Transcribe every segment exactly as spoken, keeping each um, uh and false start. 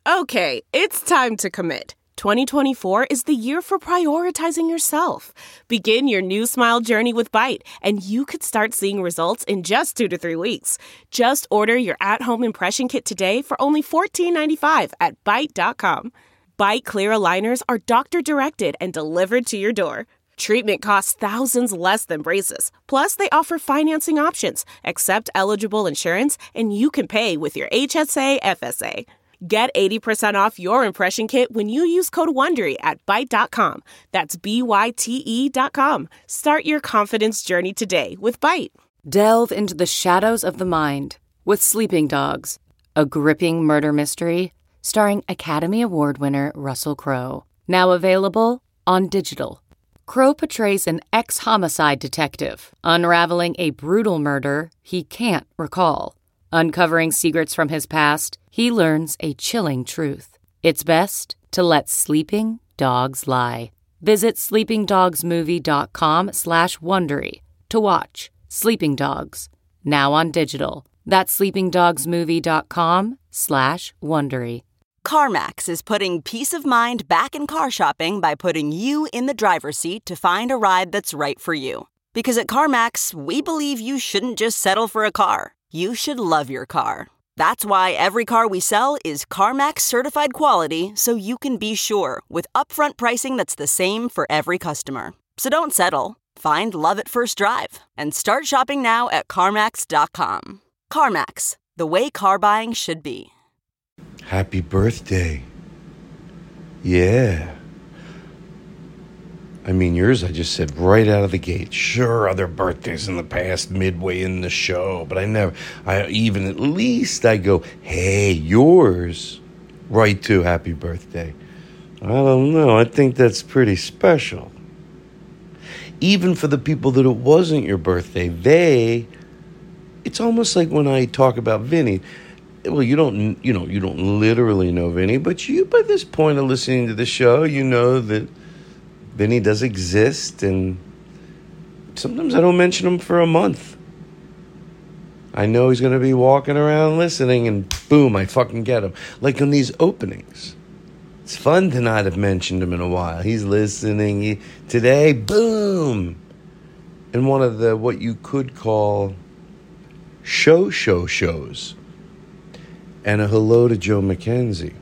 Okay, it's time to commit. twenty twenty-four is the year for prioritizing yourself. Begin your new smile journey with Byte, and you could start seeing results in just two to three weeks. Just order your at-home impression kit today for only fourteen ninety-five at byte dot com. Byte clear aligners are doctor-directed and delivered to your door. Treatment costs thousands less than braces. Plus, they offer financing options, accept eligible insurance, and you can pay with your H S A F S A. Get eighty percent off your impression kit when you use code WONDERY at byte dot com. That's B Y T E dot com. Start your confidence journey today with Byte. Delve into the shadows of the mind with Sleeping Dogs, a gripping murder mystery starring Academy Award winner Russell Crowe. Now available on digital. Crowe portrays an ex-homicide detective unraveling a brutal murder he can't recall. Uncovering secrets from his past, he learns a chilling truth. It's best to let sleeping dogs lie. Visit sleepingdogsmovie.com slash Wondery to watch Sleeping Dogs, now on digital. That's sleepingdogsmovie.com slash Wondery. CarMax is putting peace of mind back in car shopping by putting you in the driver's seat to find a ride that's right for you. Because at CarMax, we believe you shouldn't just settle for a car. You should love your car. That's why every car we sell is CarMax certified quality, so you can be sure with upfront pricing that's the same for every customer. So don't settle. Find love at first drive and start shopping now at CarMax dot com. CarMax, the way car buying should be. Happy birthday. Yeah. I mean, yours I just said right out of the gate. Sure, other birthdays in the past, midway in the show, but I never, I even at least I go, hey, yours, right to happy birthday. I don't know. I think that's pretty special. Even for the people that it wasn't your birthday, they, it's almost like when I talk about Vinny. Well, you don't, you know, you don't literally know Vinny, but you, by this point of listening to the show, you know that Vinny does exist, and sometimes I don't mention him for a month. I know he's going to be walking around listening, and boom, I fucking get him. Like on these openings. It's fun to not have mentioned him in a while. He's listening. He, today, boom. In one of the, what you could call show show shows. And a hello to Joe McKenzie.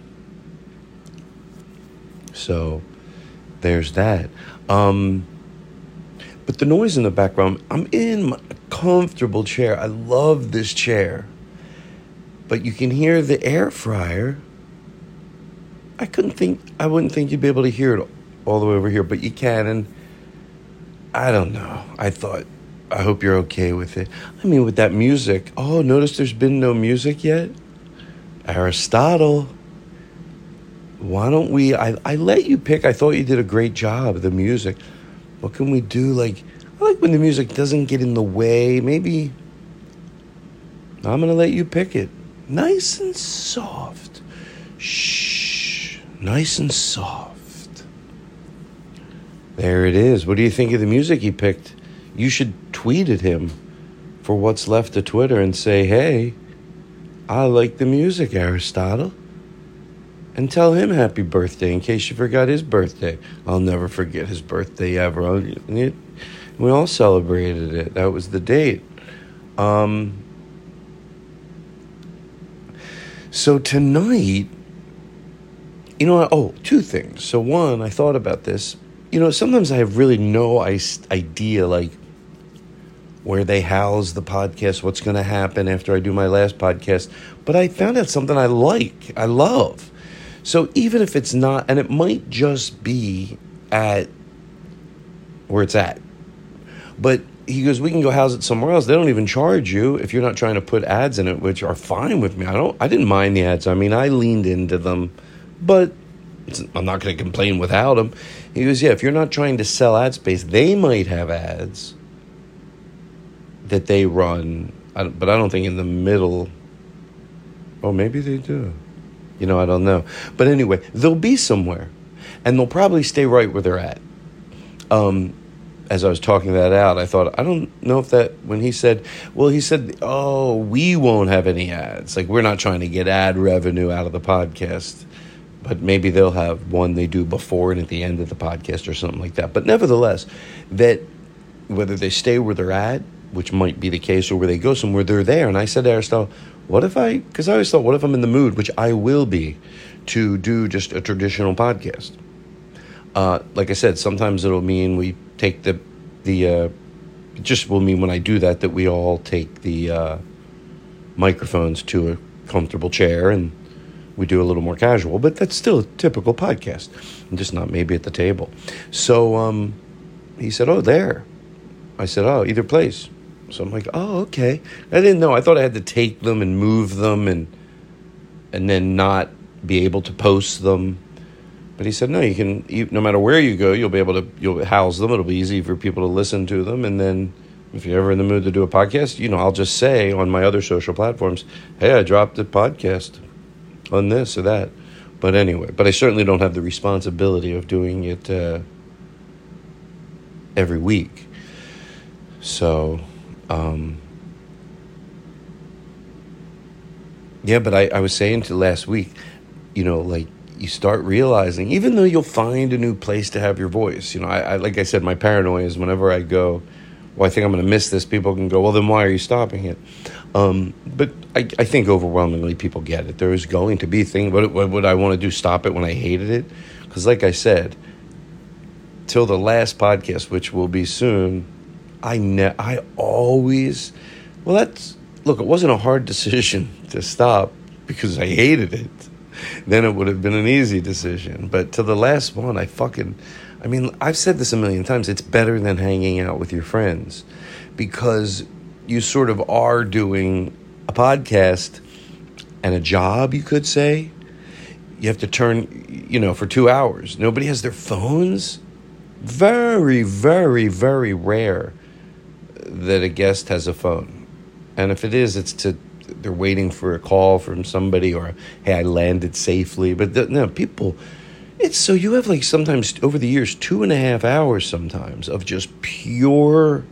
So, there's that. Um, but the noise in the background, I'm in my comfortable chair. I love this chair. But you can hear the air fryer. I couldn't think, I wouldn't think you'd be able to hear it all the way over here, but you can. And I don't know. I thought, I hope you're okay with it. I mean, with that music. Oh, notice there's been no music yet? Aristotle, why don't we, I, I let you pick. I thought you did a great job of the music. What can we do? Like, I like when the music doesn't get in the way. Maybe I'm going to let you pick it. Nice and soft. Shh. Nice and soft. There it is. What do you think of the music he picked? You should tweet at him for what's left of Twitter and say, hey, I like the music, Aristotle. And tell him happy birthday in case you forgot his birthday. I'll never forget his birthday ever. We all celebrated it. That was the date. Um, so tonight, you know, oh, two things. So one, I thought about this. You know, sometimes I have really no idea, like, where they house the podcast, what's going to happen after I do my last podcast. But I found out something I like, I love. So even if it's not, and it might just be at where it's at. But he goes, we can go house it somewhere else. They don't even charge you if you're not trying to put ads in it, which are fine with me. I don't, I didn't mind the ads. I mean, I leaned into them, but it's, I'm not going to complain without them. He goes, yeah, if you're not trying to sell ad space, they might have ads that they run, but I don't think in the middle. Oh, maybe they do. You know, I don't know. But anyway, they'll be somewhere, and they'll probably stay right where they're at. Um, as I was talking that out, I thought, I don't know if that, when he said, well, he said, oh, we won't have any ads. Like, we're not trying to get ad revenue out of the podcast, but maybe they'll have one they do before and at the end of the podcast or something like that. But nevertheless, that whether they stay where they're at, which might be the case, or where they go somewhere, they're there. And I said to Aristotle, what if I, because I always thought, what if I'm in the mood, which I will be, to do just a traditional podcast? Uh, like I said, sometimes it'll mean we take the, the uh, it just will mean when I do that, that we all take the uh, microphones to a comfortable chair and we do a little more casual, but that's still a typical podcast. I'm just not maybe at the table. So um, he said, oh, there. I said, oh, either place. So I'm like, oh, okay. I didn't know. I thought I had to take them and move them and and then not be able to post them. But he said, no, you can, you, no matter where you go, you'll be able to, you'll house them. It'll be easy for people to listen to them. And then if you're ever in the mood to do a podcast, you know, I'll just say on my other social platforms, hey, I dropped a podcast on this or that. But anyway, but I certainly don't have the responsibility of doing it uh, every week. So, um, yeah, but I, I was saying to last week, you know, like, you start realizing, even though you'll find a new place to have your voice, you know, I, I like I said, my paranoia is whenever I go, well, I think I'm going to miss this, people can go, well, then why are you stopping it? Um, but I, I think overwhelmingly people get it. There is going to be things, what, what would I want to do, stop it when I hated it? Because like I said, till the last podcast, which will be soon, I ne- I always, well, that's, look, it wasn't a hard decision to stop because I hated it. Then it would have been an easy decision. But to the last one, I fucking, I mean, I've said this a million times. It's better than hanging out with your friends because you sort of are doing a podcast and a job, you could say. You have to turn, you know, for two hours. Nobody has their phones. Very, very, very rare that a guest has a phone. And if it is, it's to, they're waiting for a call from somebody or, hey, I landed safely. But the, no, people, it's so you have like sometimes over the years, two and a half hours sometimes of just pure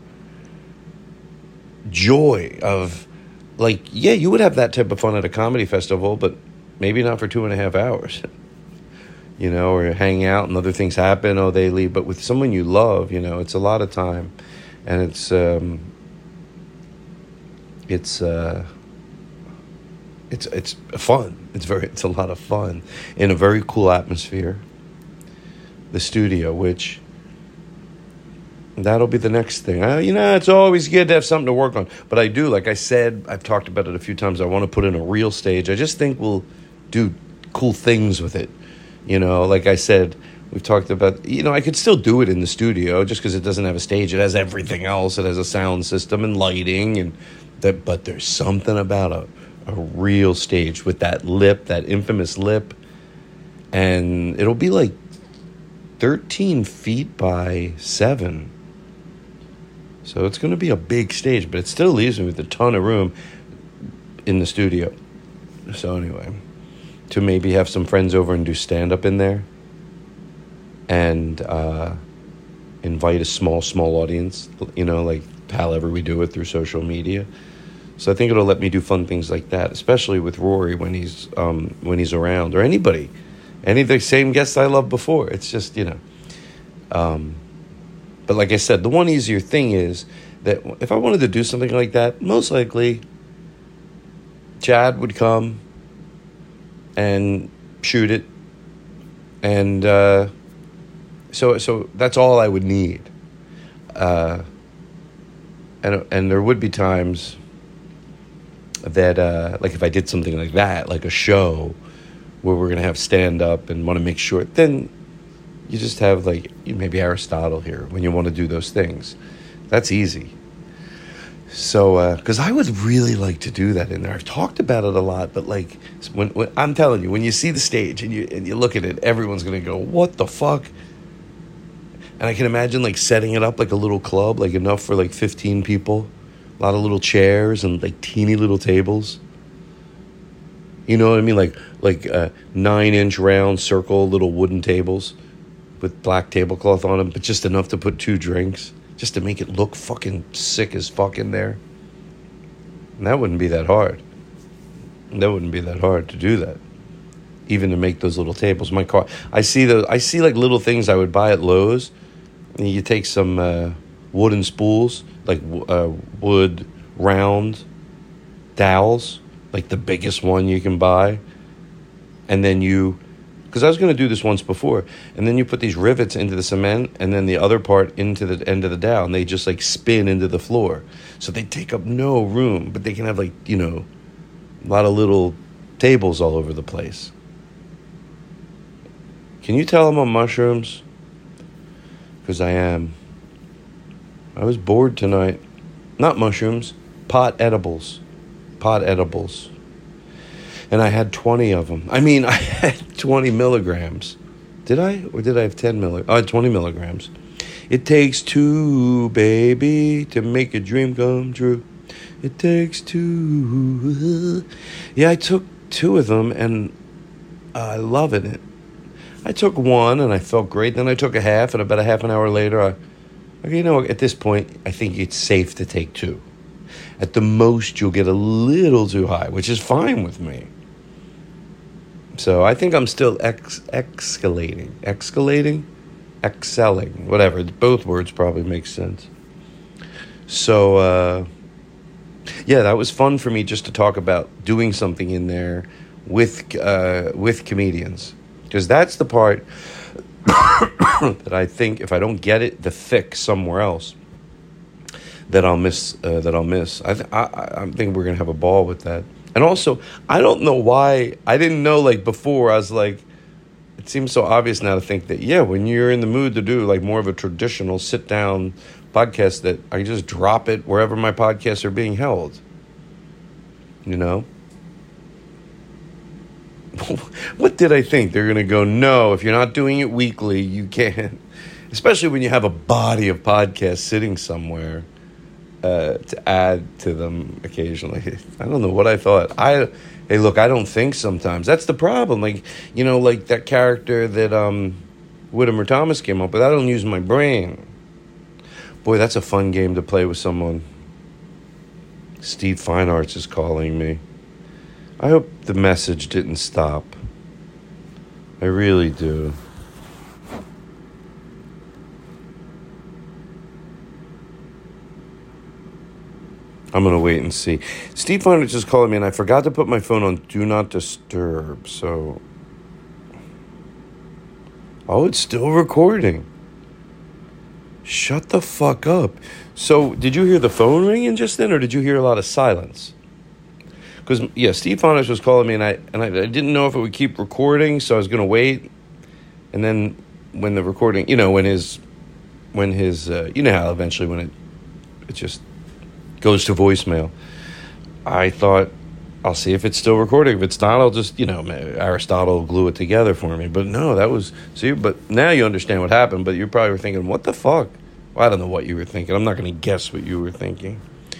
joy of like, yeah, you would have that type of fun at a comedy festival, but maybe not for two and a half hours, you know, or hang out and other things happen. Oh, they leave. But with someone you love, you know, it's a lot of time and it's, um, it's, uh, It's it's fun. It's very it's a lot of fun in a very cool atmosphere. The studio, which that'll be the next thing. I, you know, it's always good to have something to work on. But I do, like I said, I've talked about it a few times. I want to put in a real stage. I just think we'll do cool things with it. You know, like I said, we've talked about. You know, I could still do it in the studio just because it doesn't have a stage. It has everything else. It has a sound system and lighting, and that. But there's something about a. a real stage with that lip, that infamous lip, and it'll be like thirteen feet by seven. So it's going to be a big stage, but it still leaves me with a ton of room in the studio. So anyway, to maybe have some friends over and do stand-up in there and uh, invite a small, small audience, you know, like however we do it through social media. So I think it'll let me do fun things like that, especially with Rory when he's um, when he's around, or anybody, any of the same guests I loved before. It's just, you know. Um, but like I said, the one easier thing is that if I wanted to do something like that, most likely Chad would come and shoot it. And uh, so so that's all I would need. Uh, and and there would be times that uh, like if I did something like that, like a show where we're going to have stand up and want to make sure, then you just have like maybe Aristotle here when you want to do those things. That's easy. So, uh, because I would really like to do that in there. I've talked about it a lot, but like when, when I'm telling you, when you see the stage and you and you look at it, everyone's going to go, what the fuck? And I can imagine like setting it up like a little club, like enough for like fifteen people. A lot of little chairs and like teeny little tables. You know what I mean? Like like uh, nine inch round circle little wooden tables with black tablecloth on them, but just enough to put two drinks. just to make it look fucking sick as fuck in there. And that wouldn't be that hard. That wouldn't be that hard to do that. Even to make those little tables. My car, I see those, I see like little things I would buy at Lowe's. And you take some uh, wooden spools, like uh, wood round dowels, like the biggest one you can buy. And then you, because I was going to do this once before, and then you put these rivets into the cement and then the other part into the end of the dowel, and they just like spin into the floor. So they take up no room, but they can have like, you know, a lot of little tables all over the place. Can you tell I'm on mushrooms? Because I am. I was bored tonight. Not mushrooms, pot edibles. Pot edibles. And I had twenty of them. I mean, I had twenty milligrams. Did I? Or did I have ten milligrams? Oh, I had twenty milligrams. It takes two, baby, to make a dream come true. It takes two. Yeah, I took two of them, and I love it. I took one, and I felt great. Then I took a half, and about a half an hour later, I, okay, you know, at this point, I think it's safe to take two. At the most, you'll get a little too high, which is fine with me. So I think I'm still ex- escalating. Escalating? Excelling. Whatever. Both words probably make sense. So, uh, yeah, that was fun for me just to talk about doing something in there with uh, with comedians. Because that's the part that I think if I don't get it, the fix somewhere else, that I'll miss. Uh, that I'll miss. I, th- I I think we're gonna have a ball with that. And also, I don't know why I didn't know. Like before, I was like, it seems so obvious now to think that yeah, when you're in the mood to do like more of a traditional sit down podcast, that I just drop it wherever my podcasts are being held. You know. What did I think? They're gonna go, no, if you're not doing it weekly, you can't. Especially when you have a body of podcasts sitting somewhere. Uh, to add to them occasionally. I don't know what I thought. I hey, look, I don't think sometimes. That's the problem. Like, you know, like that character that um, Whittemore Thomas came up with. I don't use my brain. Boy, that's a fun game to play with someone. Steve Fine Arts is calling me. I hope the message didn't stop. I really do. I'm going to wait and see. Steve Fine Arts is calling me, and I forgot to put my phone on Do Not Disturb, so... Oh, it's still recording. Shut the fuck up. So, did you hear the phone ringing just then, or did you hear a lot of silence? Because, yeah, Steve Fine Arts was calling me, and I and I, I didn't know if it would keep recording, so I was going to wait. And then when the recording, you know, when his... When his... Uh, you know how eventually when it... It just... goes to voicemail. I thought, I'll see if it's still recording. If it's not, I'll just, you know, Aristotle will glue it together for me. But no, that was, see, but now you understand what happened, but you probably were thinking, what the fuck? Well, I don't know what you were thinking. I'm not going to guess what you were thinking.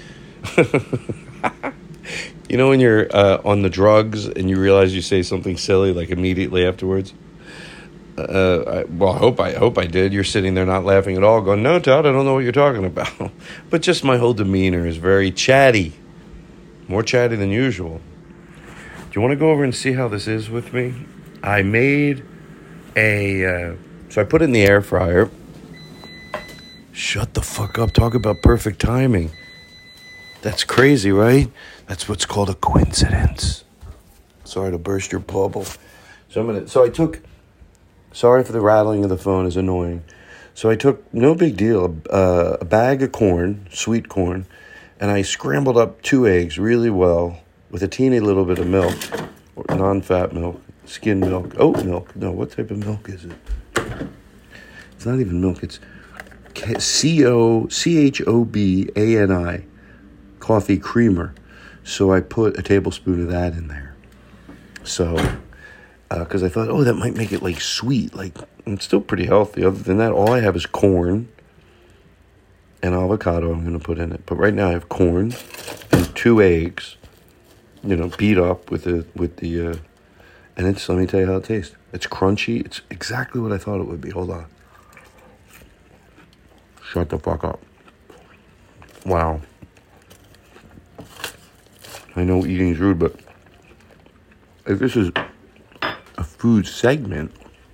You know when you're uh, on the drugs and you realize you say something silly, like immediately afterwards? Uh, I, well, I hope I hope I did. You're sitting there not laughing at all, going, no, Todd, I don't know what you're talking about. But just my whole demeanor is very chatty. More chatty than usual. Do you want to go over and see how this is with me? I made a... Uh, so I put it in the air fryer. Shut the fuck up. Talk about perfect timing. That's crazy, right? That's what's called a coincidence. Sorry to burst your bubble. So I'm gonna. So I took... Sorry for the rattling of the phone is annoying. So I took, no big deal, uh, a bag of corn, sweet corn, and I scrambled up two eggs really well with a teeny little bit of milk, or non-fat milk, skim milk, oat milk. No, what type of milk is it? It's not even milk. It's C O C H O B A N I, coffee creamer. So I put a tablespoon of that in there. So... Because uh, I thought, oh, that might make it, like, sweet. Like, it's still pretty healthy. Other than that, all I have is corn and avocado I'm going to put in it. But right now I have corn and two eggs, you know, beat up with the, with the, uh, and it's, let me tell you how it tastes. It's crunchy. It's exactly what I thought it would be. Hold on. Shut the fuck up. Wow. I know eating is rude, but if this is a food segment,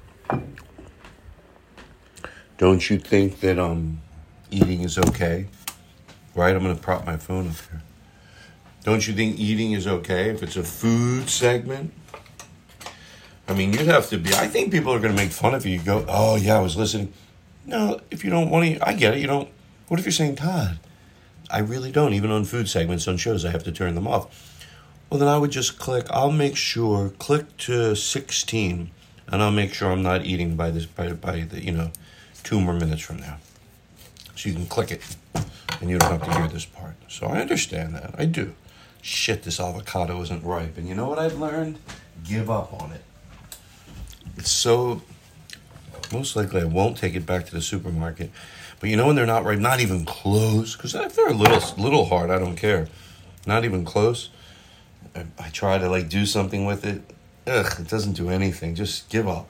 don't you think that um eating is okay? Right? I'm going to prop my phone up here. Don't you think eating is okay if it's a food segment? I mean, you'd have to be... I think people are going to make fun of you. You go, oh, yeah, I was listening. No, if you don't want to... I get it. You don't... What if you're saying, Todd, I really don't. Even on food segments on shows, I have to turn them off. Well, then I would just click... I'll make sure... Click to sixteen, and I'll make sure I'm not eating by this... By, by the, you know, two more minutes from now. So you can click it, and you don't have to hear this part. So I understand that. I do. Shit, this avocado isn't ripe. And you know what I've learned? Give up on it. It's so... Most likely I won't take it back to the supermarket. But you know when they're not ripe? Not even close. Because if they're a little little hard, I don't care. Not even close. I, I try to, like, do something with it. Ugh, it doesn't do anything. Just give up.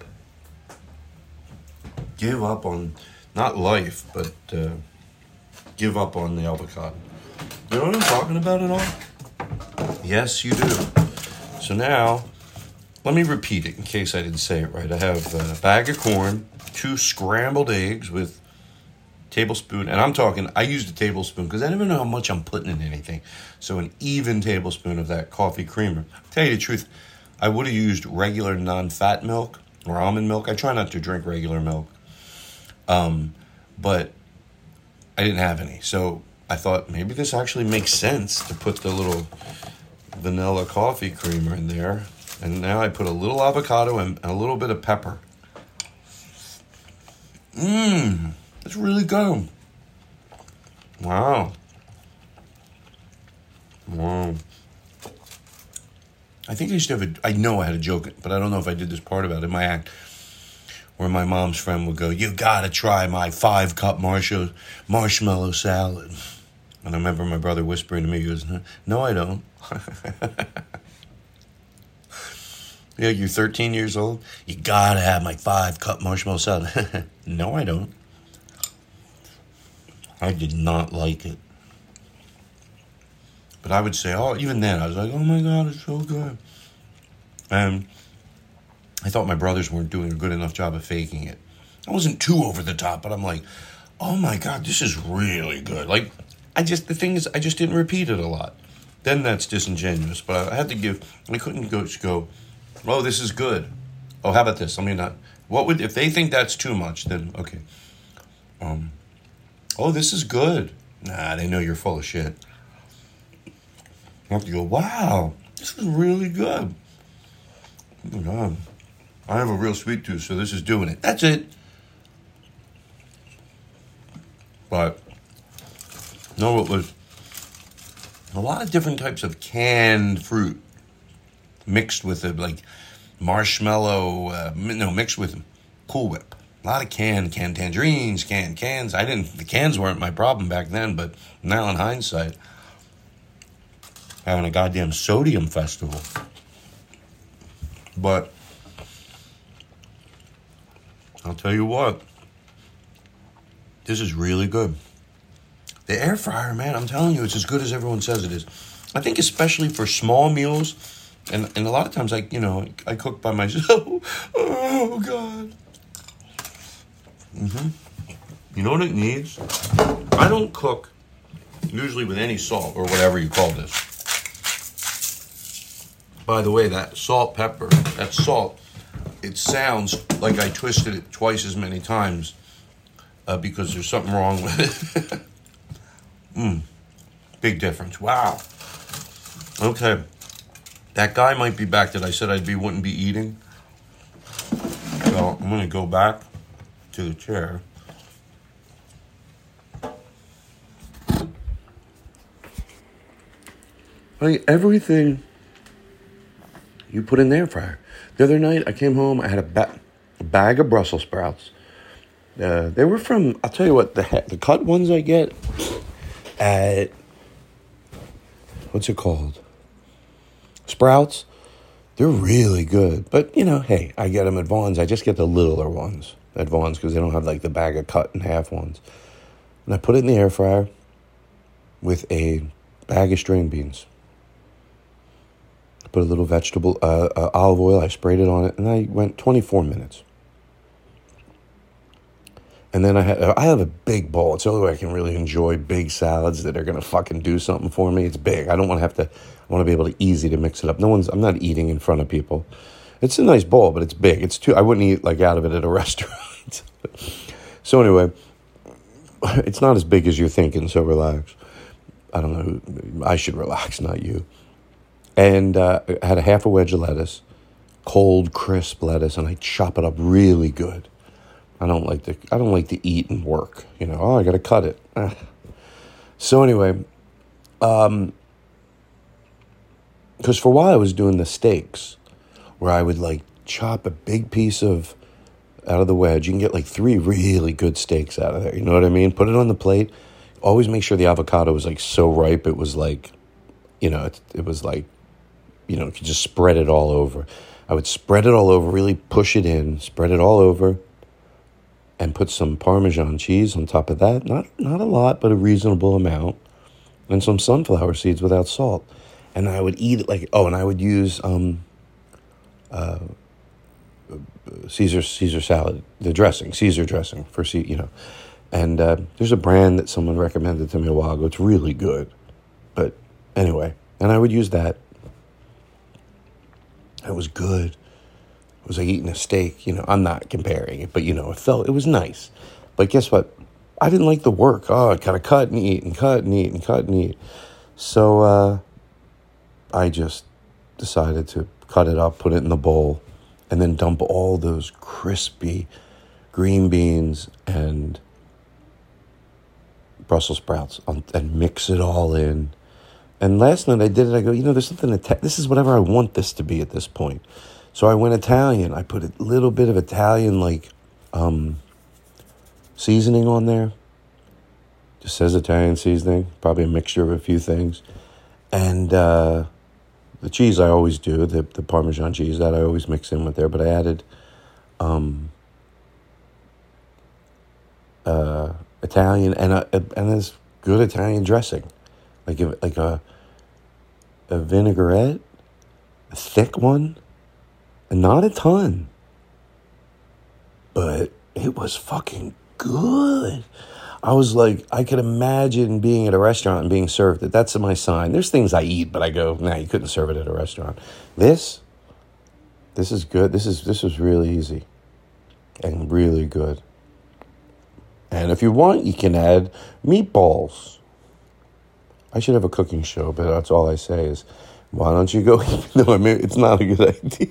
Give up on... Not life, but uh, give up on the avocado. You know what I'm talking about at all? Yes, you do. So now, let me repeat it in case I didn't say it right. I have a bag of corn, two scrambled eggs with tablespoon, and I'm talking, I used a tablespoon because I never know how much I'm putting in anything. So an even tablespoon of that coffee creamer. Tell you the truth, I would have used regular non-fat milk or almond milk. I try not to drink regular milk. Um, but I didn't have any. So I thought maybe this actually makes sense to put the little vanilla coffee creamer in there. And now I put a little avocado and a little bit of pepper. Mmm, that's really good. Wow. Wow. I think I used to have a, I know I had a joke, but I don't know if I did this part about it in my act, where my mom's friend would go, you gotta try my five cup marshmallow, marshmallow salad. And I remember my brother whispering to me, he goes, no, I don't. Yeah, you're thirteen years old? You gotta have my five cup marshmallow salad. No, I don't. I did not like it. But I would say, oh, even then, I was like, oh my God, it's so good. And I thought my brothers weren't doing a good enough job of faking it. I wasn't too over the top, but I'm like, oh my God, this is really good. Like, I just, the thing is, I just didn't repeat it a lot. Then that's disingenuous, but I had to give, I couldn't go, just go, oh, this is good. Oh, how about this? I mean, not, what would, if they think that's too much, then, okay. Um, oh, this is good. Nah, they know you're full of shit. You have to go, wow, this is really good. Oh my God. I have a real sweet tooth, so this is doing it. That's it. But, no, it was a lot of different types of canned fruit mixed with it, like marshmallow, uh, no, mixed with Cool Whip. A lot of canned, canned tangerines, canned cans. I didn't, the cans weren't my problem back then, but now in hindsight, having a goddamn sodium festival. But I'll tell you what, this is really good. The air fryer, man, I'm telling you, it's as good as everyone says it is. I think especially for small meals, and, and a lot of times, I, you know, I cook by myself. Oh, God. Mm-hmm. You know what it needs? I don't cook usually with any salt or whatever you call this. By the way, that salt, pepper, that salt, it sounds like I twisted it twice as many times uh, because there's something wrong with it. Mmm, big difference. Wow. Okay, that guy might be back that I said I'd be wouldn't be eating. So I'm gonna go back to the chair. Like everything you put in the air fryer. The other night, I came home, I had a, ba- a bag of Brussels sprouts. Uh, they were from, I'll tell you what, the the cut ones I get at, what's it called? Sprouts. They're really good. But, you know, hey, I get them at Vaughn's. I just get the littler ones at Vaughn's because they don't have, like, the bag of cut in half ones. And I put it in the air fryer. with a bag of string beans. I put a little vegetable, uh, uh, olive oil, I sprayed it on it, and I went twenty-four minutes. And then I had, I have a big bowl. It's the only way I can really enjoy big salads that are going to fucking do something for me. It's big. I don't want to have to, I want to be able to easy to mix it up. No one's, I'm not eating in front of people. It's a nice bowl, but it's big. It's too, I wouldn't eat like out of it at a restaurant. So anyway, it's not as big as you're thinking, so relax. I don't know, I should relax, not you. And uh, I had a half a wedge of lettuce, cold, crisp lettuce, and I chop it up really good. I don't like to. I don't like to eat and work. You know. Oh, I got to cut it. Ah. So anyway, um, because for a while I was doing the steaks, where I would like chop a big piece of out of the wedge. You can get like three really good steaks out of there. You know what I mean? Put it on the plate. Always make sure the avocado was like so ripe. It was like, you know, it, it was like, you know, you could just spread it all over. I would spread it all over. Really push it in. Spread it all over. And put some Parmesan cheese on top of that. Not not a lot, but a reasonable amount. And some sunflower seeds without salt. And I would eat it like, oh, and I would use um, uh, Caesar Caesar salad, the dressing, Caesar dressing for, you know. And uh, there's a brand that someone recommended to me a while ago. It's really good. But anyway, and I would use that. It was good. It was like eating a steak, you know. I'm not comparing it, but, you know, it felt, it was nice. But guess what? I didn't like the work. Oh, I gotta cut and eat and cut and eat and cut and eat. So uh, I just decided to cut it up, put it in the bowl, and then dump all those crispy green beans and Brussels sprouts on, and mix it all in. And last night I did it. I go, you know, there's something, Ita- this is whatever I want this to be at this point. So I went Italian. I put a little bit of Italian, like, um, seasoning on there. Just says Italian seasoning. Probably a mixture of a few things. And uh, the cheese I always do, the, the Parmesan cheese, that I always mix in with there. But I added um, uh, Italian and a, and this good Italian dressing. Like a, like a, a vinaigrette, a thick one. And not a ton. But it was fucking good. I was like, I could imagine being at a restaurant and being served it. That's my sign. There's things I eat, but I go, nah, you couldn't serve it at a restaurant. This, this is good. This is this is really easy. And really good. And if you want, you can add meatballs. I should have a cooking show, but that's all I say is, why don't you go? No, I mean, it's not a good idea.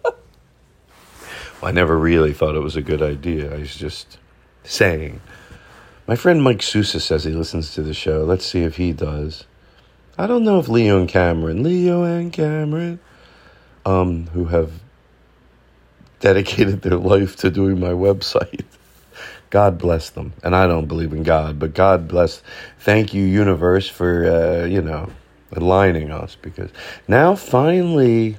I never really thought it was a good idea. I was just saying. My friend Mike Sousa says he listens to the show. Let's see if he does. I don't know if Leo and Cameron, Leo and Cameron, um, who have dedicated their life to doing my website. God bless them. And I don't believe in God, but God bless. Thank you, universe, for, uh, you know, aligning us. Because now, finally,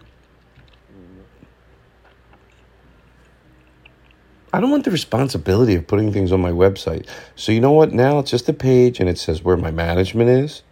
I don't want the responsibility of putting things on my website. So you know what? Now it's just a page, and it says where my management is.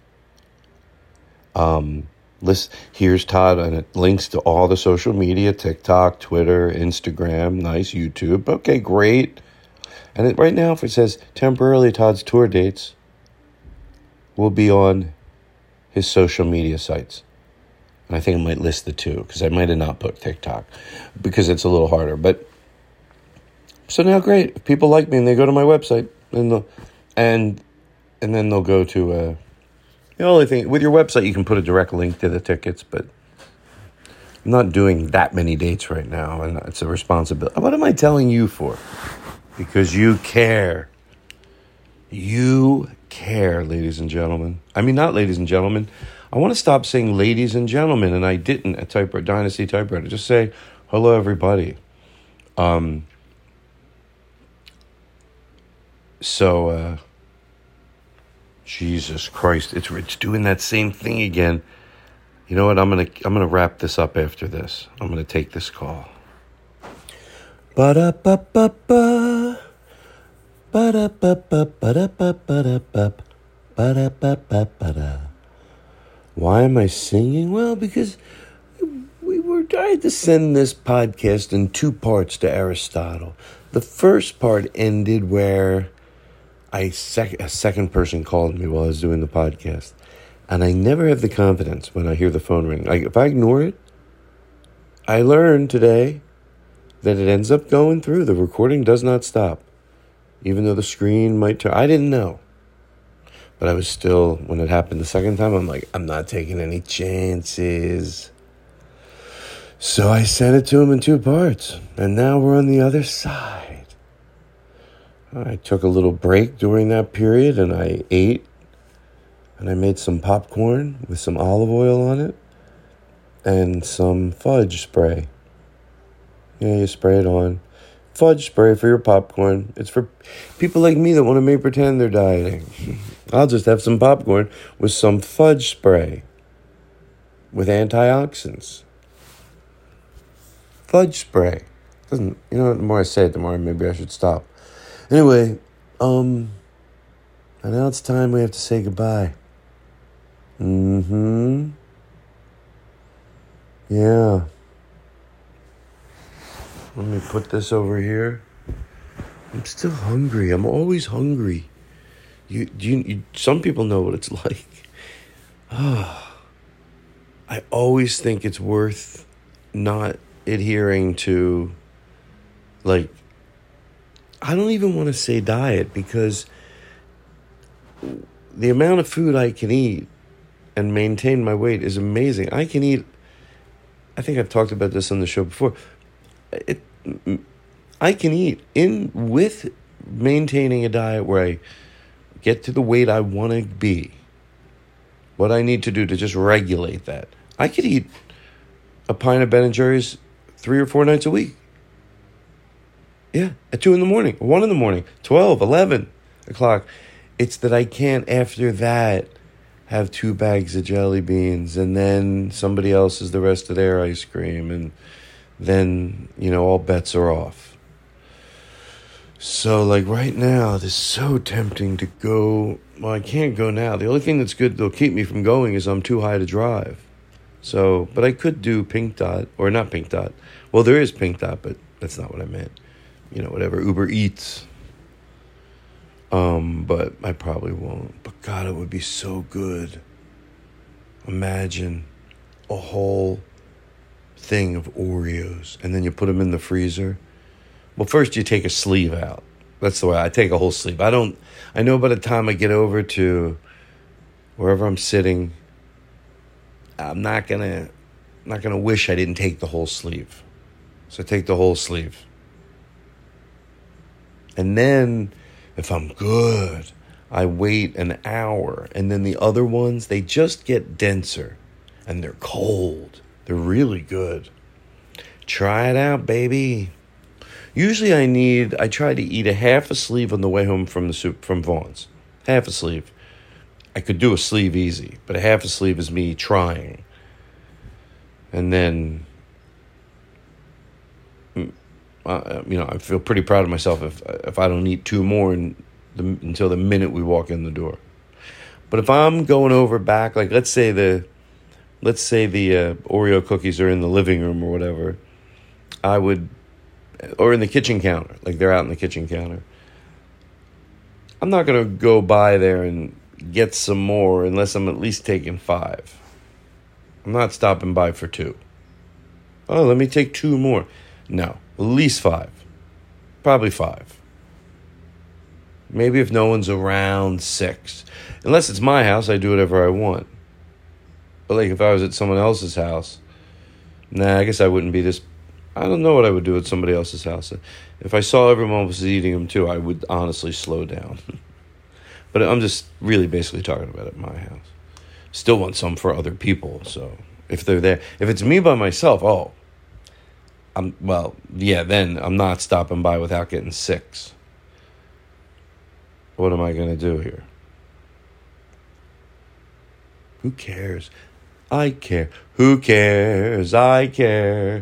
Um, list here's Todd, and it links to all the social media: TikTok, Twitter, Instagram, nice, YouTube. Okay, great. And it, right now, if it says temporarily Todd's tour dates will be on his social media sites. And I think I might list the two, because I might have not put TikTok, because it's a little harder. But so now, great. If people like me and they go to my website, and they'll, and and then they'll go to uh, the only thing with your website, you can put a direct link to the tickets, but I'm not doing that many dates right now, and it's a responsibility. What am I telling you for? Because you care. You care, ladies and gentlemen. I mean, not ladies and gentlemen. I want to stop saying ladies and gentlemen, and I didn't at Typewriter, Dynasty Typewriter. Just say, hello, everybody. Um. So, uh, Jesus Christ, it's it's doing that same thing again. You know what? I'm gonna I'm gonna wrap this up after this. I'm gonna take this call. Ba da ba ba ba, ba da ba ba ba da ba ba da ba, Ba-da-ba-ba-ba-da. Why am I singing? Well, because we were trying to send this podcast in two parts to Aristotle. The first part ended where I sec- a second person called me while I was doing the podcast. And I never have the confidence when I hear the phone ring. Like, if I ignore it, I learned today that it ends up going through. The recording does not stop. Even though the screen might turn. I didn't know. But I was still, when it happened the second time, I'm like, I'm not taking any chances. So I sent it to him in two parts. And now we're on the other side. I took a little break during that period and I ate. And I made some popcorn with some olive oil on it. And some fudge spray. Yeah, you spray it on. Fudge spray for your popcorn. It's for people like me that want to make pretend they're dieting. I'll just have some popcorn with some fudge spray with antioxidants. Fudge spray. Doesn't, you know, the more I say it, the more maybe I should stop. Anyway, um, and now it's time we have to say goodbye. Mm-hmm. Yeah. Let me put this over here. I'm still hungry. I'm always hungry. You, you, you some people know what it's like. Oh, I always think it's worth not adhering to, like, I don't even want to say diet because the amount of food I can eat and maintain my weight is amazing. I can eat, I think I've talked about this on the show before. It, I can eat in with maintaining a diet where I get to the weight I want to be. What I need to do to just regulate that. I could eat a pint of Ben and Jerry's three or four nights a week. Yeah, at two in the morning, one in the morning, twelve, eleven o'clock. It's that I can't after that have two bags of jelly beans and then somebody else is the rest of their ice cream and then, you know, all bets are off. So, like, right now, it is so tempting to go. Well, I can't go now. The only thing that's good that'll keep me from going is I'm too high to drive. So, but I could do Pink Dot, or not Pink Dot. Well, there is Pink Dot, but that's not what I meant. You know, whatever, Uber Eats. Um, but I probably won't. But God, it would be so good. Imagine a whole thing of Oreos, and then you put them in the freezer. Well, first you take a sleeve out. That's the way I take a whole sleeve. I don't, I know by the time I get over to wherever I'm sitting, I'm not going to, not going to wish I didn't take the whole sleeve. So I take the whole sleeve. And then if I'm good, I wait an hour. And then the other ones, they just get denser and they're cold. They're really good. Try it out, baby. Usually I need, I try to eat a half a sleeve on the way home from the soup, from Vaughn's. Half a sleeve. I could do a sleeve easy, but a half a sleeve is me trying. And then, uh, you know, I feel pretty proud of myself if if I don't eat two more in the, until the minute we walk in the door. But if I'm going over back, like let's say the, let's say the uh, Oreo cookies are in the living room or whatever, I would, or in the kitchen counter, like they're out in the kitchen counter. I'm not going to go by there and get some more unless I'm at least taking five. I'm not stopping by for two. Oh, let me take two more. No, at least five. Probably five. Maybe if no one's around, six. Unless it's my house, I do whatever I want. But like if I was at someone else's house, nah, I guess I wouldn't be this. I don't know what I would do at somebody else's house. If I saw everyone was eating them too, I would honestly slow down. But I'm just really basically talking about at my house. Still want some for other people. So if they're there, if it's me by myself, oh, I'm well, yeah. Then I'm not stopping by without getting six. What am I gonna do here? Who cares? I care. Who cares? I care.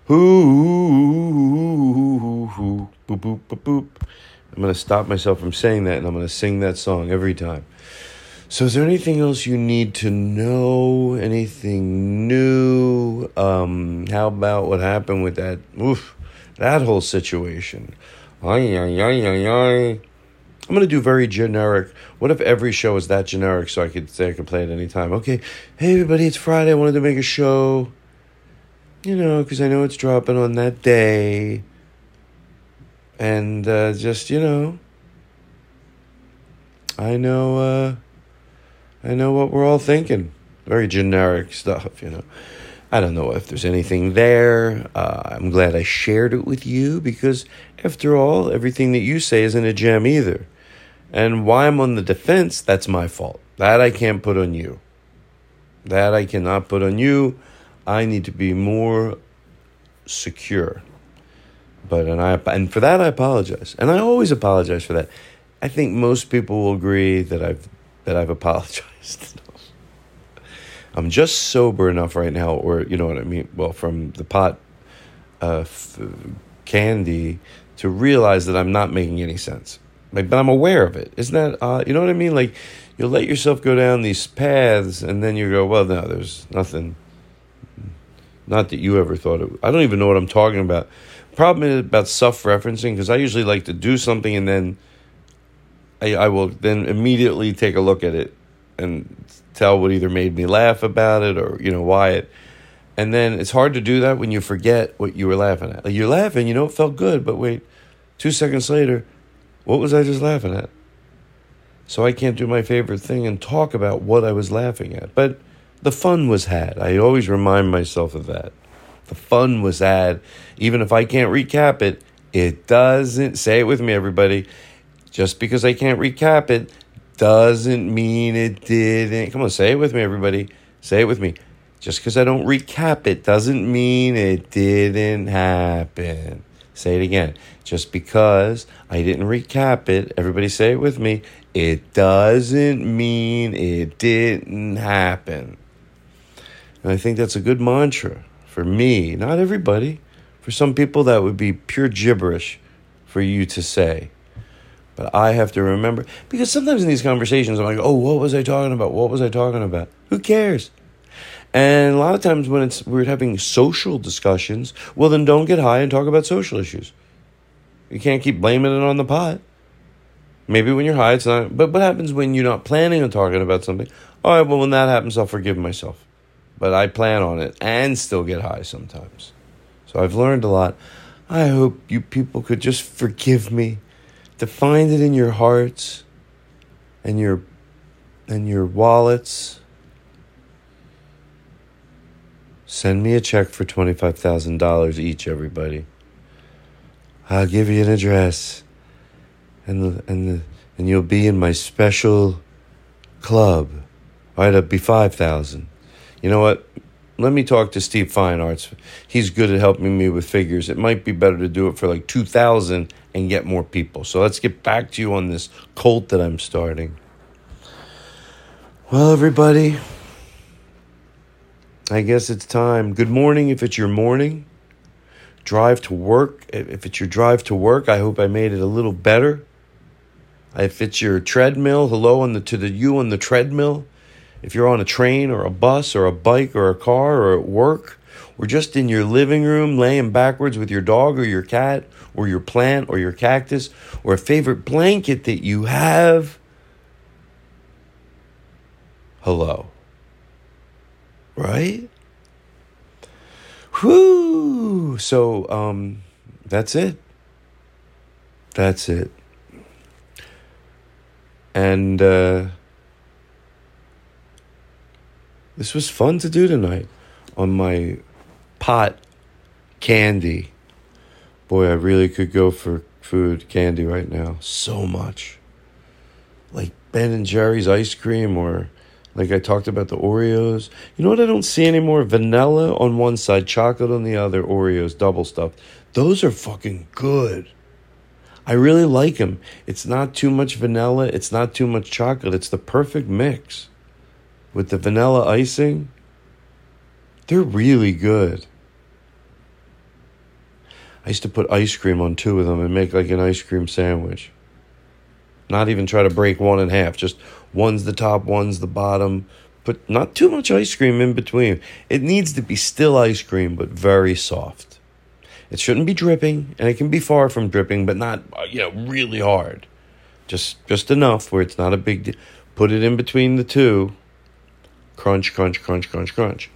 Who, who, boop, boop, boop, boop. I'm going to stop myself from saying that, and I'm going to sing that song every time. So is there anything else you need to know? Anything new? Um, how about what happened with that, oof, that whole situation? Ay, ay, ay, ay, ay. I'm going to do very generic. What if every show is that generic so I could say I could play it anytime? Okay, hey everybody, it's Friday. I wanted to make a show, you know, because I know it's dropping on that day. And uh, just, you know, I know, uh, I know what we're all thinking. Very generic stuff, you know. I don't know if there's anything there. Uh, I'm glad I shared it with you because, after all, everything that you say isn't a gem either. And why I'm on the defense, that's my fault. That I can't put on you. That I cannot put on you. I need to be more secure. But and I and for that I apologize. And I always apologize for that. I think most people will agree that I've that I've apologized. I'm just sober enough right now, or you know what I mean, well, from the pot uh, f- candy to realize that I'm not making any sense. Like, but I'm aware of it. Isn't that, uh, you know what I mean? Like, you'll let yourself go down these paths, and then you go, well, no, there's nothing. Not that you ever thought it. I don't even know what I'm talking about. Problem is about self-referencing, because I usually like to do something, and then I, I will then immediately take a look at it and tell what either made me laugh about it or, you know, why it. And then it's hard to do that when you forget what you were laughing at. Like, you're laughing, you know, it felt good, but wait, two seconds later, what was I just laughing at? So I can't do my favorite thing and talk about what I was laughing at. But the fun was had. I always remind myself of that. The fun was had. Even if I can't recap it, it doesn't, say it with me, everybody. Just because I can't recap it doesn't mean it didn't. Come on, say it with me, everybody. Say it with me. Just because I don't recap it doesn't mean it didn't happen. Say it again. Just because I didn't recap it, everybody say it with me, it doesn't mean it didn't happen. And I think that's a good mantra for me, not everybody. For some people, that would be pure gibberish for you to say. But I have to remember, because sometimes in these conversations, I'm like, oh, what was I talking about? What was I talking about? Who cares? And a lot of times when it's we're having social discussions, well, then don't get high and talk about social issues. You can't keep blaming it on the pot. Maybe when you're high, it's not. But what happens when you're not planning on talking about something? All right, well, when that happens, I'll forgive myself. But I plan on it and still get high sometimes. So I've learned a lot. I hope you people could just forgive me. To find it in your hearts and your and your wallets. Send me a check for twenty-five thousand dollars each, everybody. I'll give you an address. And the, and the, and you'll be in my special club. All right, it'll be five thousand dollars. You know what? Let me talk to Steve Fine Arts. He's good at helping me with figures. It might be better to do it for like two thousand dollars and get more people. So let's get back to you on this cult that I'm starting. Well, everybody, I guess it's time. Good morning if it's your morning. Drive to work. If it's your drive to work, I hope I made it a little better. If it's your treadmill, hello on the to the you on the treadmill. If you're on a train or a bus or a bike or a car or at work, or just in your living room laying backwards with your dog or your cat or your plant or your cactus or a favorite blanket that you have, hello. Right? Whew. So, um, that's it. That's it. And, uh, this was fun to do tonight on my pot candy. Boy, I really could go for food candy right now. So much. Like Ben and Jerry's ice cream, or like I talked about the Oreos. You know what I don't see anymore? Vanilla on one side, chocolate on the other, Oreos, double stuffed. Those are fucking good. I really like them. It's not too much vanilla. It's not too much chocolate. It's the perfect mix. With the vanilla icing, they're really good. I used to put ice cream on two of them and make like an ice cream sandwich. Not even try to break one in half. Just one's the top, one's the bottom. Put not too much ice cream in between. It needs to be still ice cream, but very soft. It shouldn't be dripping, and it can be far from dripping, but not, you know, really hard. Just just enough where it's not a big deal. Put it in between the two. Crunch, crunch, crunch, crunch, crunch.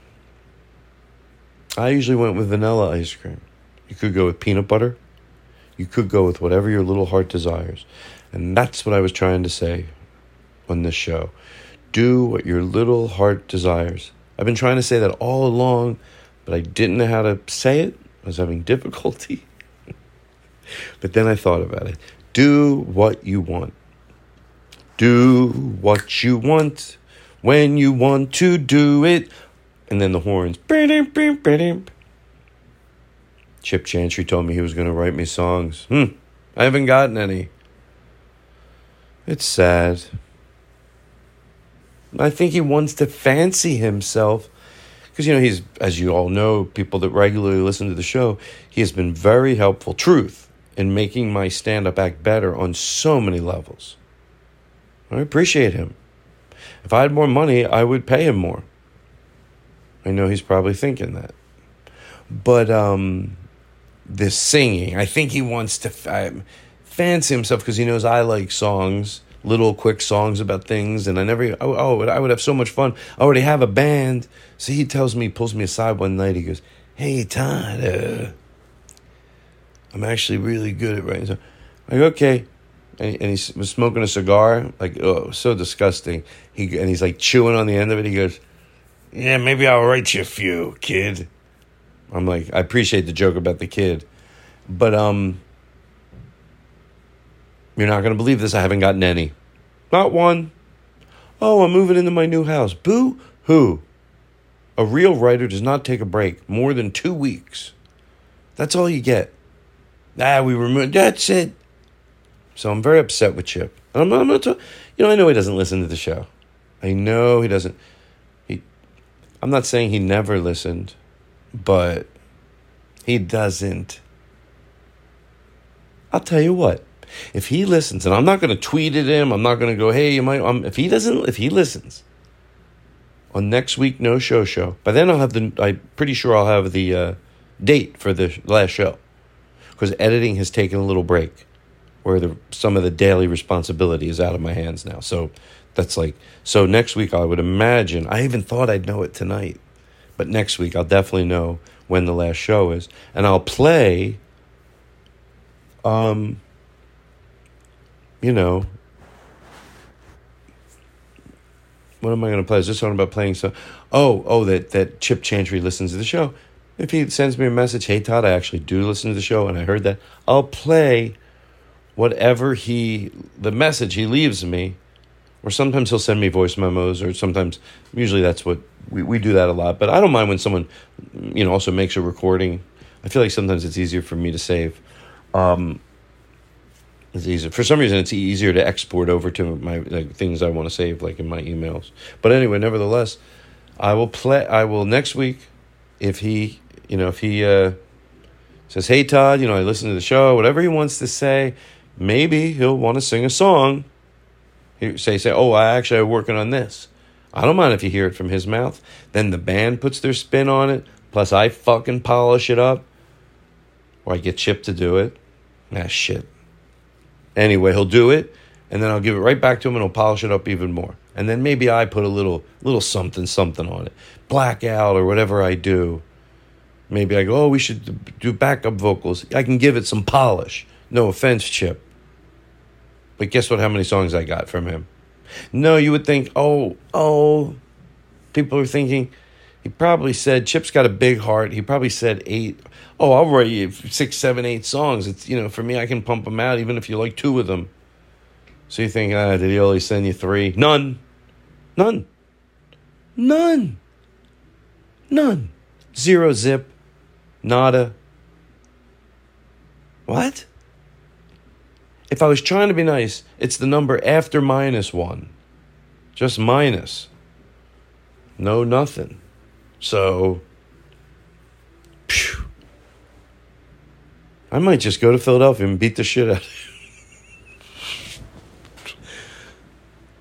I usually went with vanilla ice cream. You could go with peanut butter. You could go with whatever your little heart desires. And that's what I was trying to say on this show. Do what your little heart desires. I've been trying to say that all along, but I didn't know how to say it. I was having difficulty. But then I thought about it. Do what you want. Do what you want when you want to do it. And then the horns. Chip Chantry told me he was going to write me songs. Hmm. I haven't gotten any. It's sad. I think he wants to fancy himself. Because, you know, he's, as you all know, people that regularly listen to the show, he has been very helpful, truth, in making my stand-up act better on so many levels. I appreciate him. If I had more money, I would pay him more. I know he's probably thinking that. But um, this singing, I think he wants to f- fancy himself because he knows I like songs, little quick songs about things. And I never, oh, oh, I would have so much fun. I already have a band. So he tells me, pulls me aside one night. He goes, hey, Todd, uh, I'm actually really good at writing songs. I go, okay. And, and he was smoking a cigar, like, oh, so disgusting. He And he's like chewing on the end of it. He goes, yeah, maybe I'll write you a few, kid. I'm like, I appreciate the joke about the kid. But um, you're not going to believe this. I haven't gotten any. Not one. Oh, I'm moving into my new house. Boo-hoo. A real writer does not take a break more than two weeks. That's all you get. Ah, we removed. That's it. So I'm very upset with Chip. And I'm, I'm not talking, you know, I know he doesn't listen to the show. I know he doesn't. He, I'm not saying he never listened, but he doesn't. I'll tell you what. If he listens, and I'm not going to tweet at him, I'm not going to go, hey, you might. Um, if he doesn't, if he listens on next week, no show show. By then, I'll have the. I'm pretty sure I'll have the uh, date for the last show, because editing has taken a little break, where the some of the daily responsibility is out of my hands now. So that's like so. Next week, I would imagine. I even thought I'd know it tonight, but next week I'll definitely know when the last show is, and I'll play. Um. You know, what am I going to play? Is this song about playing so? Oh, oh, that, that Chip Chantry listens to the show. If he sends me a message, hey, Todd, I actually do listen to the show, and I heard that, I'll play whatever he, the message he leaves me, or sometimes he'll send me voice memos, or sometimes, usually that's what, we, we do that a lot, but I don't mind when someone, you know, also makes a recording. I feel like sometimes it's easier for me to save. Um, It's easier. For some reason, it's easier to export over to my like, things I want to save, like in my emails. But anyway, nevertheless, I will play. I will next week, if he, you know, if he uh, says, "Hey Todd, you know, I listened to the show," whatever he wants to say, maybe he'll want to sing a song. He say, say, "Oh, I actually am working on this." I don't mind if you hear it from his mouth. Then the band puts their spin on it. Plus, I fucking polish it up, or I get Chip to do it. Ah, shit. Anyway, he'll do it, and then I'll give it right back to him, and he'll polish it up even more. And then maybe I put a little little something, something on it. Blackout or whatever I do. Maybe I go, oh, we should do backup vocals. I can give it some polish. No offense, Chip. But guess what, how many songs I got from him? No, you would think, oh, oh, people are thinking, he probably said, Chip's got a big heart. He probably said eight. Oh, I'll write you six, seven, eight songs. It's, you know, for me, I can pump them out, even if you like two of them. So you think, ah, did he only send you three? None. None. None. None. Zero zip. Nada. What? If I was trying to be nice, it's the number after minus one. Just minus. No nothing. So, phew. I might just go to Philadelphia and beat the shit out of him.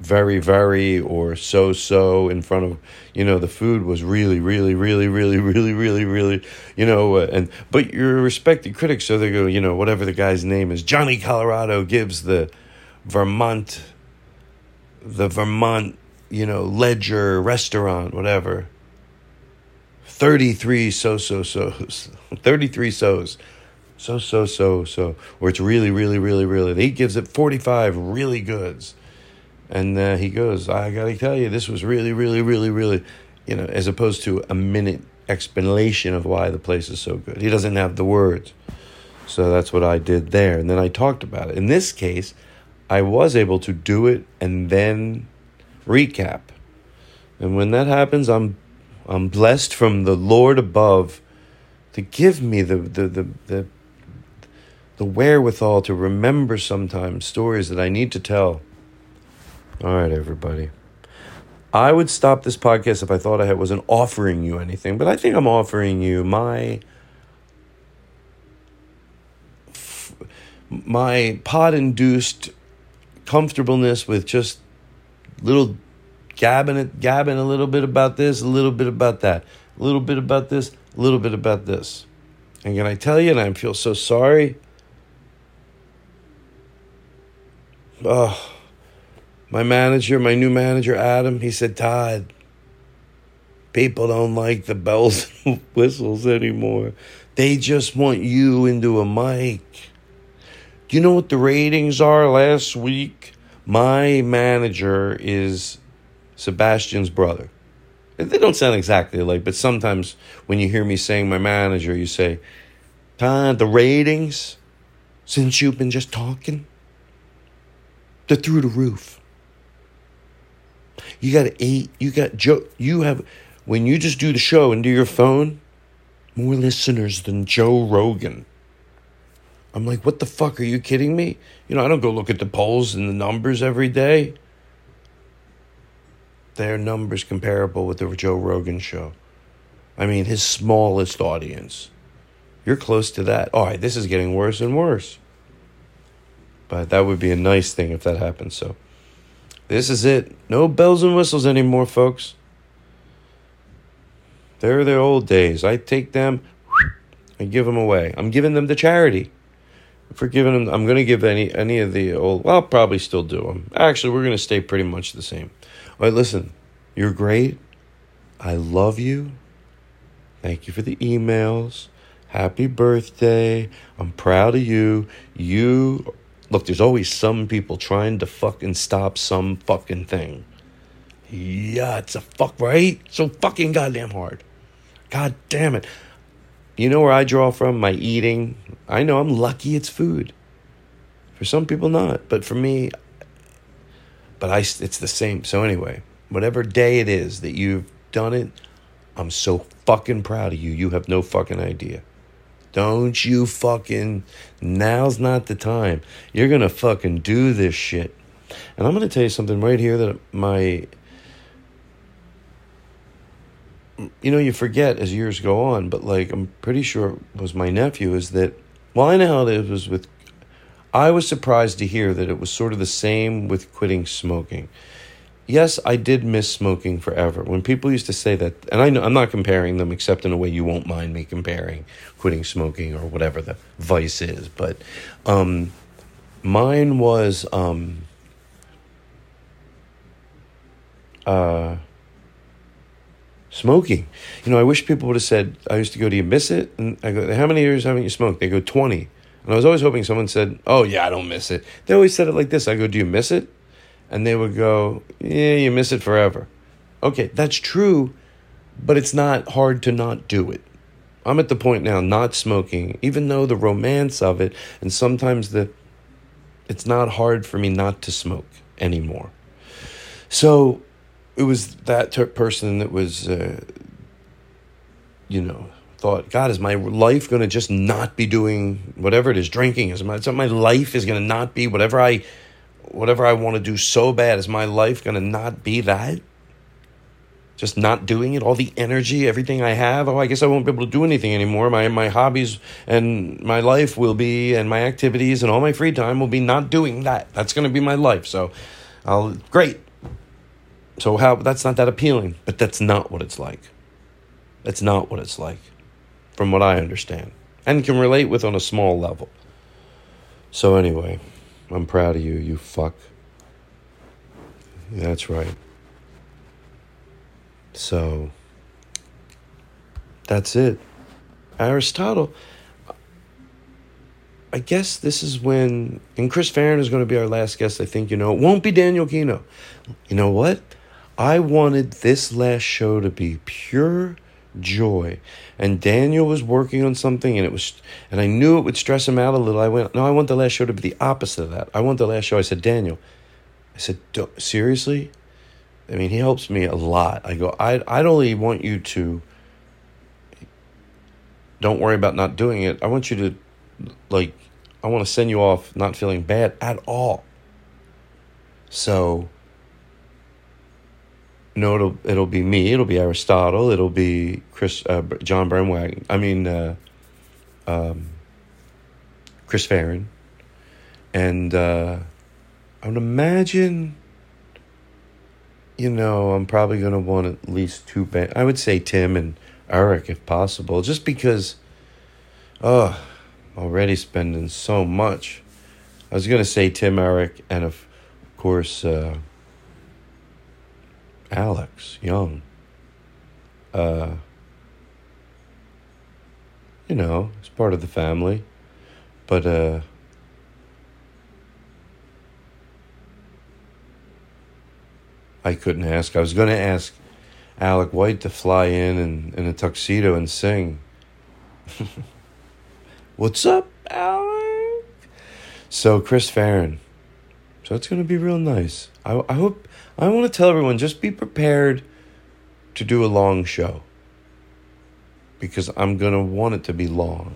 very, very, or so-so in front of, you know, the food was really, really, really, really, really, really, really, you know, uh, and, but you're a respected critic, so they go, you know, whatever the guy's name is, Johnny Colorado gives the Vermont, the Vermont, you know, Ledger restaurant, whatever, thirty-three so-so-sos, thirty-three so's, so-so-so-so, or it's really, really, really, really, he gives it forty-five really goods. And uh, he goes, I got to tell you, this was really, really, really, really, you know, as opposed to a minute explanation of why the place is so good. He doesn't have the words. So that's what I did there. And then I talked about it. In this case, I was able to do it and then recap. And when that happens, I'm I'm blessed from the Lord above to give me the the the the, the wherewithal to remember sometimes stories that I need to tell. All right, everybody. I would stop this podcast if I thought I wasn't offering you anything, but I think I'm offering you my my pod-induced comfortableness with just little gabbing it, gabbing a little bit about this, a little bit about that, a little bit about this, a little bit about this. And can I tell you, and I feel so sorry. Oh. My manager, my new manager, Adam, he said, Todd, people don't like the bells and whistles anymore. They just want you into a mic. Do you know what the ratings are last week? My manager is Sebastian's brother. They don't sound exactly alike, but sometimes when you hear me saying my manager, you say, Todd, the ratings, since you've been just talking, they're through the roof. You got eight, you got Joe, you have, when you just do the show into your phone, more listeners than Joe Rogan. I'm like, what the fuck, are you kidding me? You know, I don't go look at the polls and the numbers every day. Their numbers comparable with the Joe Rogan show. I mean, his smallest audience. You're close to that. All right, this is getting worse and worse. But that would be a nice thing if that happens, so. This is it. No bells and whistles anymore, folks. They're their old days. I take them, I give them away. I'm giving them to charity. For giving them, I'm going to give any any of the old, well, I'll probably still do them. Actually, we're going to stay pretty much the same. All right, listen, you're great. I love you. Thank you for the emails. Happy birthday. I'm proud of you. You... Look, there's always some people trying to fucking stop some fucking thing. Yeah, it's a fuck, right? So fucking goddamn hard. God damn it. You know where I draw from? My eating. I know I'm lucky it's food. For some people not. But for me, but I, it's the same. So anyway, whatever day it is that you've done it, I'm so fucking proud of you. You have no fucking idea. Don't you fucking, now's not the time. You're going to fucking do this shit. And I'm going to tell you something right here that my, you know, you forget as years go on, but like, I'm pretty sure it was my nephew, is that, well, I know how it was with, I was surprised to hear that it was sort of the same with quitting smoking. Yes, I did miss smoking forever. When people used to say that, and I know, I'm not comparing them except in a way you won't mind me comparing quitting smoking or whatever the vice is. But um, mine was um, uh, smoking. You know, I wish people would have said, I used to go, do you miss it? And I go, how many years haven't you smoked? They go, twenty. And I was always hoping someone said, oh, yeah, I don't miss it. They always said it like this. I go, do you miss it? And they would go, yeah, you miss it forever. Okay, that's true, but it's not hard to not do it. I'm at the point now, not smoking, even though the romance of it, and sometimes the, it's not hard for me not to smoke anymore. So it was that ter- person that was, uh, you know, thought, God, is my life going to just not be doing whatever it is, drinking? Is my, so my life is going to not be whatever I... Whatever I want to do so bad, is my life going to not be that? Just not doing it? All the energy, everything I have? Oh, I guess I won't be able to do anything anymore. My my hobbies and my life will be, and my activities and all my free time will be not doing that. That's going to be my life. So, I'll great. So how that's not that appealing, but that's not what it's like. That's not what it's like, from what I understand, and can relate with on a small level. So anyway, I'm proud of you, you fuck. That's right. So, that's it. Aristotle, I guess this is when, and Chris Farron is going to be our last guest, I think, you know. It won't be Daniel Kino. You know what? I wanted this last show to be pure joy. And Daniel was working on something, and it was, and I knew it would stress him out a little. I went, no, I want the last show to be the opposite of that. I want the last show. I said, Daniel, I said, seriously? I mean, he helps me a lot. I go, I'd, I'd only want you to, don't worry about not doing it. I want you to, like, I want to send you off not feeling bad at all. So, no, it'll it'll be me. It'll be Aristotle. It'll be Chris, uh, John Bernwagen. I mean, uh, um, Chris Farron, and uh, I would imagine, you know, I'm probably going to want at least two bands. I would say Tim and Eric if possible, just because, oh, I'm already spending so much. I was going to say Tim, Eric, and of course, uh, Alex Young. Uh, you know, it's part of the family. But, uh, I couldn't ask. I was going to ask Alec White to fly in, in in a tuxedo and sing. What's up, Alec? So, Chris Farron. So, it's going to be real nice. I, I hope, I want to tell everyone, just be prepared to do a long show. Because I'm going to want it to be long.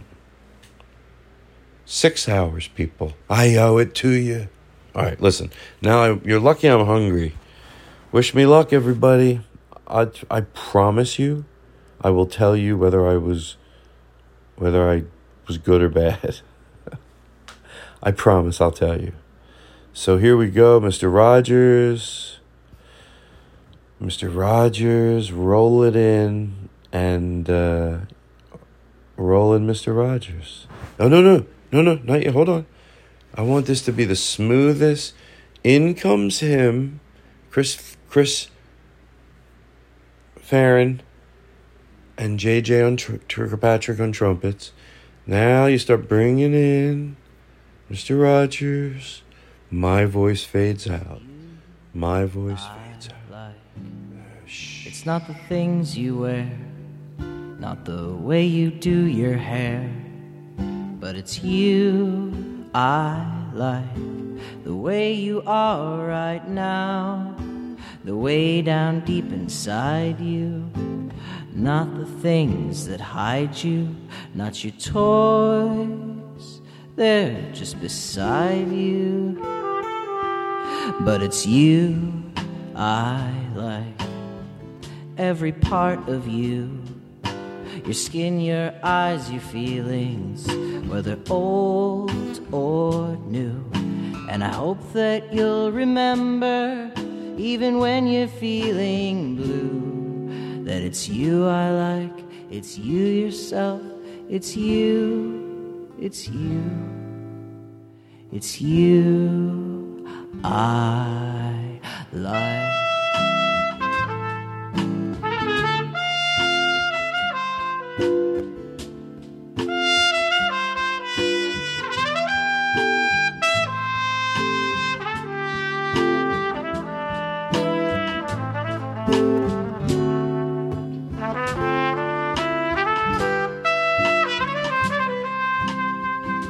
Six hours, people. I owe it to you. All right, listen. Now, I, you're lucky I'm hungry. Wish me luck, everybody. I, I promise you, I will tell you whether I was, whether I was good or bad. I promise I'll tell you. So here we go, Mister Rogers. Mister Rogers, roll it in and uh, roll in Mister Rogers. No, no, no, no, no, not yet. Hold on. I want this to be the smoothest. In comes him, Chris, Chris Farron, and J J on tr- Kirkpatrick on trumpets. Now you start bringing in Mister Rogers. My voice fades out. My voice fades out. Like, uh, it's not the things you wear, not the way you do your hair, but it's you I like, the way you are right now, the way down deep inside you. Not the things that hide you, not your toys, they're just beside you. But it's you I like, every part of you, your skin, your eyes, your feelings, whether old or new. And I hope that you'll remember, even when you're feeling blue, that it's you I like, it's you yourself, it's you, it's you, it's you I like.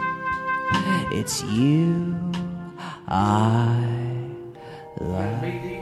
It's you I like.